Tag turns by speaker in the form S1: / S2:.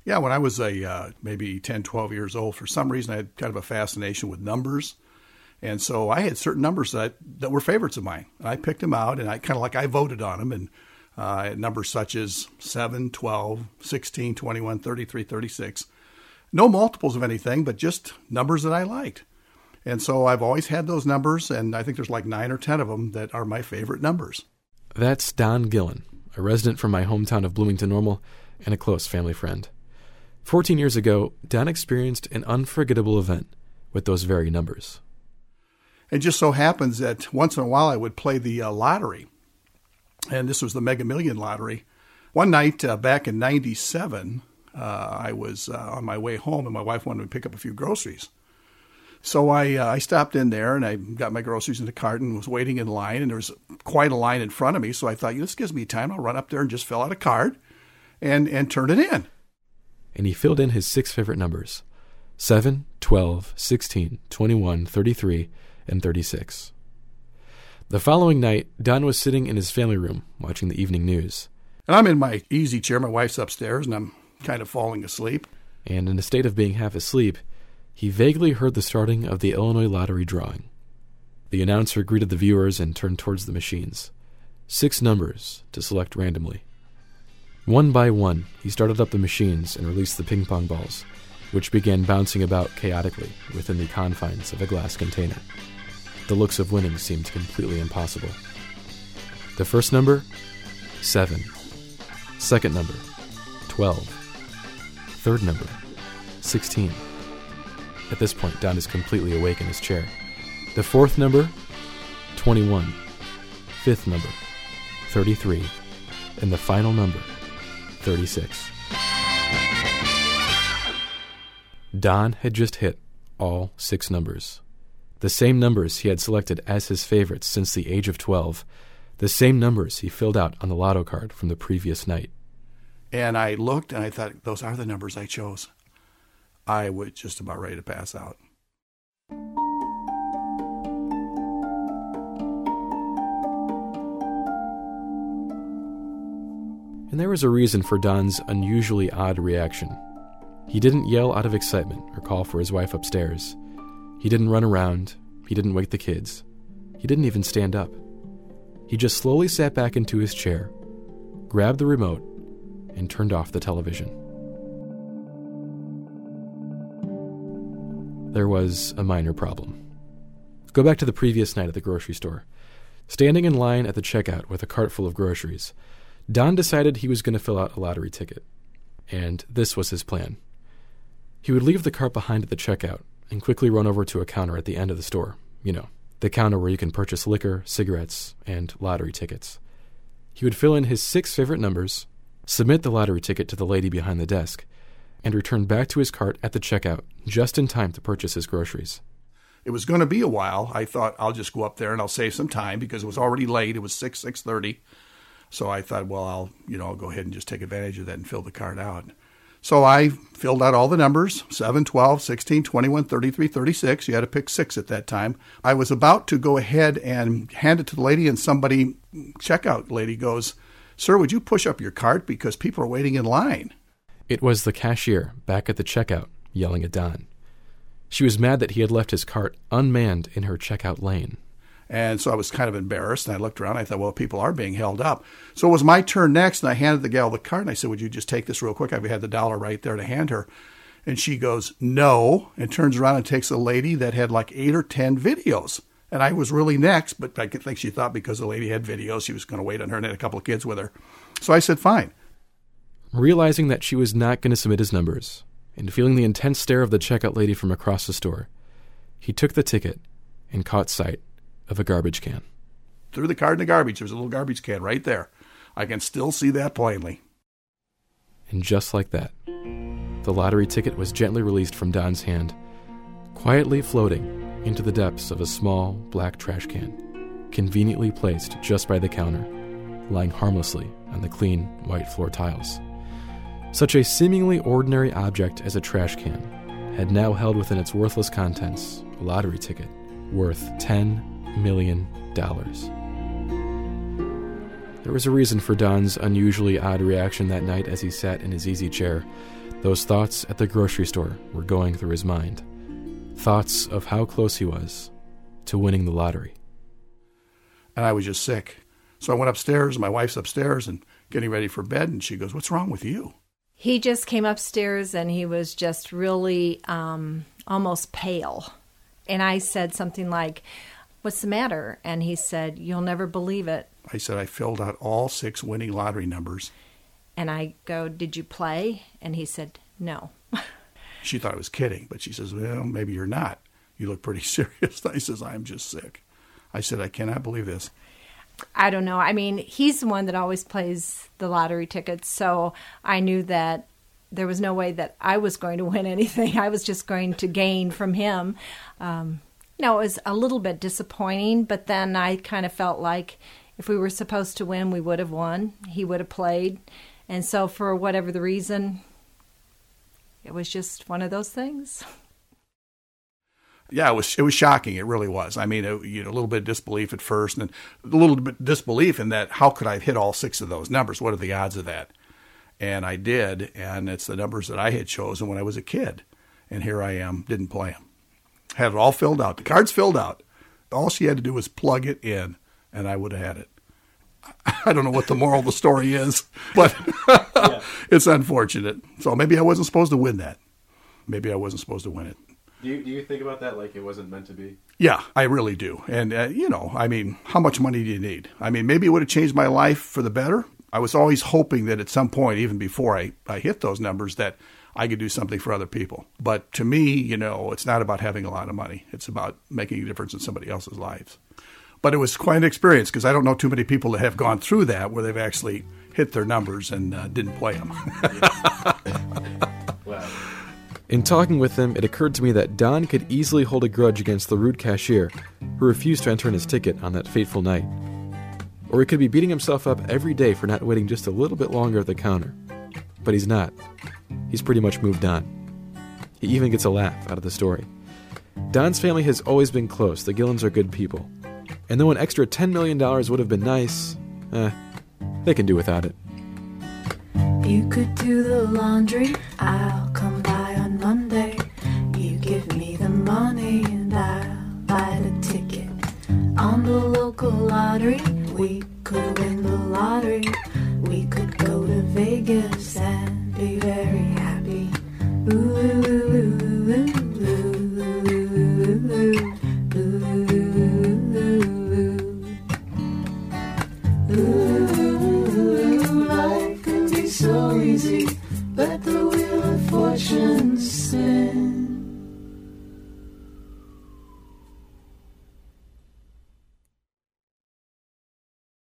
S1: Yeah, when I was maybe 10, 12 years old, for some reason I had kind of a fascination with numbers. And so I had certain numbers that were favorites of mine. And I picked them out, and I voted on them. And numbers such as 7, 12, 16, 21, 33, 36. No multiples of anything, but just numbers that I liked. And so I've always had those numbers, and I think there's like 9 or 10 of them that are my favorite numbers.
S2: That's Don Gillen, a resident from my hometown of Bloomington Normal and a close family friend. 14 years ago, Don experienced an unforgettable event with those very numbers.
S1: It just so happens that once in a while I would play the lottery, and this was the Mega Million lottery. One night back in 97, I was on my way home, and my wife wanted me to pick up a few groceries. So I stopped in there, and I got my groceries in the cart and was waiting in line, and there was quite a line in front of me. So I thought, this gives me time. I'll run up there and just fill out a card and turn it in.
S2: And he filled in his 6 favorite numbers: 7, 12, 16, 21, 33, and 36. The following night, Don was sitting in his family room watching the evening news.
S1: And I'm in my easy chair. My wife's upstairs, and I'm kind of falling asleep.
S2: And in a state of being half asleep, he vaguely heard the starting of the Illinois lottery drawing. The announcer greeted the viewers and turned towards the machines. 6 numbers to select randomly. One by one, he started up the machines and released the ping pong balls, which began bouncing about chaotically within the confines of a glass container. The looks of winning seemed completely impossible. The first number, 7. Second number, 12. Third number, 16. At this point, Don is completely awake in his chair. The fourth number, 21. Fifth number, 33. And the final number, 36. Don had just hit all 6 numbers. The same numbers he had selected as his favorites since the age of 12. The same numbers he filled out on the lotto card from the previous night.
S1: And I looked and I thought, those are the numbers I chose. I was just about ready to pass out.
S2: And there was a reason for Don's unusually odd reaction. He didn't yell out of excitement or call for his wife upstairs. He didn't run around. He didn't wake the kids. He didn't even stand up. He just slowly sat back into his chair, grabbed the remote, and turned off the television. There was a minor problem. Go back to the previous night at the grocery store. Standing in line at the checkout with a cart full of groceries, Don decided he was going to fill out a lottery ticket. And this was his plan. He would leave the cart behind at the checkout and quickly run over to a counter at the end of the store. The counter where you can purchase liquor, cigarettes, and lottery tickets. He would fill in his 6 favorite numbers, submit the lottery ticket to the lady behind the desk, and return back to his cart at the checkout just in time to purchase his groceries.
S1: It was going to be a while. I thought I'll just go up there and I'll save some time because it was already late. It was 6:30. So I thought, well, I'll go ahead and just take advantage of that and fill the card out. So I filled out all the numbers, 7, 12, 16, 21, 33, 36. You had to pick 6 at that time. I was about to go ahead and hand it to the lady, and checkout lady goes, "Sir, would you push up your cart because people are waiting in line?"
S2: It was the cashier back at the checkout yelling at Don. She was mad that he had left his cart unmanned in her checkout lane.
S1: And so I was kind of embarrassed, and I looked around. I thought, well, people are being held up. So it was my turn next, and I handed the gal the card, and I said, "Would you just take this real quick?" I had the dollar right there to hand her. And she goes, "No," and turns around and takes a lady that had like 8 or 10 videos. And I was really next, but I think she thought because the lady had videos, she was going to wait on her and had a couple of kids with her. So I said, fine.
S2: Realizing that she was not going to submit his numbers, and feeling the intense stare of the checkout lady from across the store, he took the ticket and caught sight of a garbage can.
S1: Threw the card in the garbage. There was a little garbage can right there. I can still see that plainly.
S2: And just like that, the lottery ticket was gently released from Don's hand, quietly floating into the depths of a small black trash can, conveniently placed just by the counter, lying harmlessly on the clean white floor tiles. Such a seemingly ordinary object as a trash can had now held within its worthless contents a lottery ticket worth $10 million. There was a reason for Don's unusually odd reaction that night as he sat in his easy chair. Those thoughts at the grocery store were going through his mind. Thoughts of how close he was to winning the lottery.
S1: And I was just sick. So I went upstairs, my wife's upstairs and getting ready for bed, and she goes, "What's wrong with you?"
S3: He just came upstairs and he was just really almost pale. And I said something like, "What's the matter?" And he said, "You'll never believe it."
S1: I said, "I filled out all 6 winning lottery numbers."
S3: And I go, "Did you play?" And he said, "No."
S1: She thought I was kidding, but she says, "Well, maybe you're not. You look pretty serious." I says, "I'm just sick." I said, "I cannot believe this."
S3: I don't know. I mean, he's the one that always plays the lottery tickets, so I knew that there was no way that I was going to win anything. I was just going to gain from him. It was a little bit disappointing, but then I kind of felt like if we were supposed to win, we would have won. He would have played. And so for whatever the reason, it was just one of those things.
S1: Yeah, it was shocking. It really was. I mean, a little bit of disbelief at first, and a little bit of disbelief in that how could I hit all 6 of those numbers? What are the odds of that? And I did, and it's the numbers that I had chosen when I was a kid. And here I am, didn't play them. Had it all filled out. The cards filled out. All she had to do was plug it in, and I would have had it. I don't know what the moral of the story is, but It's unfortunate. So maybe I wasn't supposed to win that. Maybe I wasn't supposed to win it.
S2: Do you think about that like it wasn't meant to be?
S1: Yeah, I really do. And, I mean, how much money do you need? I mean, maybe it would have changed my life for the better. I was always hoping that at some point, even before I hit those numbers, that I could do something for other people. But to me, it's not about having a lot of money. It's about making a difference in somebody else's lives. But it was quite an experience because I don't know too many people that have gone through that where they've actually hit their numbers and didn't play them.
S2: Wow. In talking with him, it occurred to me that Don could easily hold a grudge against the rude cashier who refused to enter in his ticket on that fateful night. Or he could be beating himself up every day for not waiting just a little bit longer at the counter. But he's not. He's pretty much moved on. He even gets a laugh out of the story. Don's family has always been close. The Gillens are good people. And though an extra $10 million would have been nice, they can do without it.
S4: You could do the laundry, I'll come by on Monday. You give me the money and I'll buy the ticket. On the local lottery, we could win the lottery. We could go to Vegas and be very happy. Ooh, ooh, ooh, ooh, ooh, ooh, ooh, ooh. Life can be so easy, but the wheel of fortune spins.